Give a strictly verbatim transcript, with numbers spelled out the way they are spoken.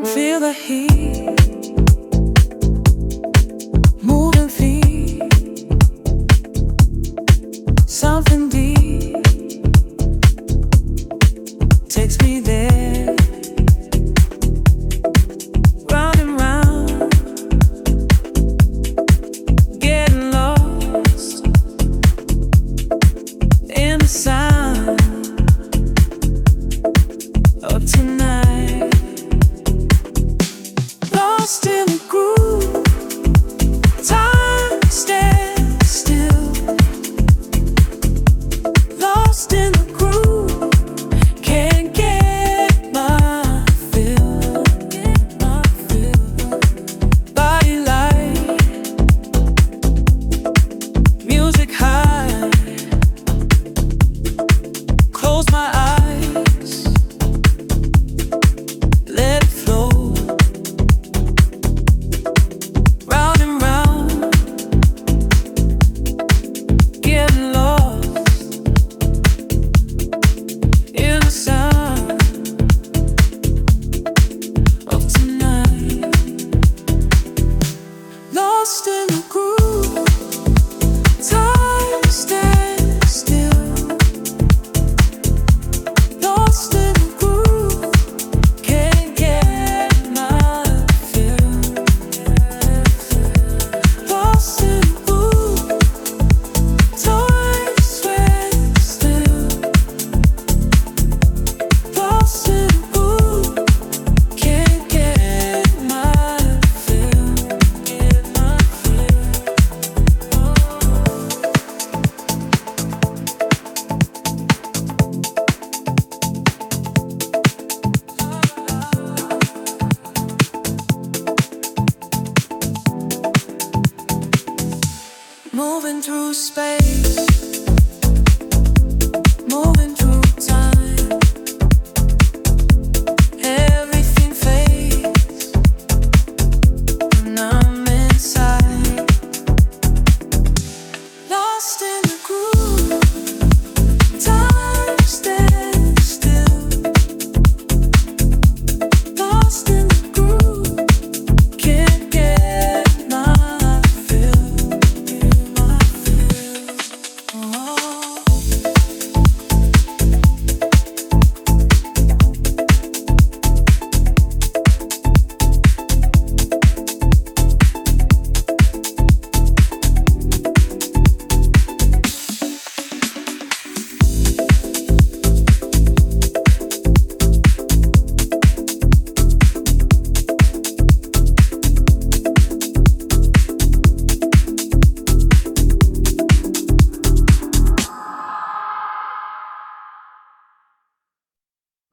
Feel the heat, moving feet, something deep takes me there, round and round, getting lost in the sound of tonight. Lost in the groove, time stands still. Lost in the groove, can't get my fill. Body light, music high. Close my eyes, let it flow. Lost in the groove, time stands still. Lost in the groove, can't get my fill. Lost in the groove, time stands still. Lost in the groove, can't get my fill. Moving through space.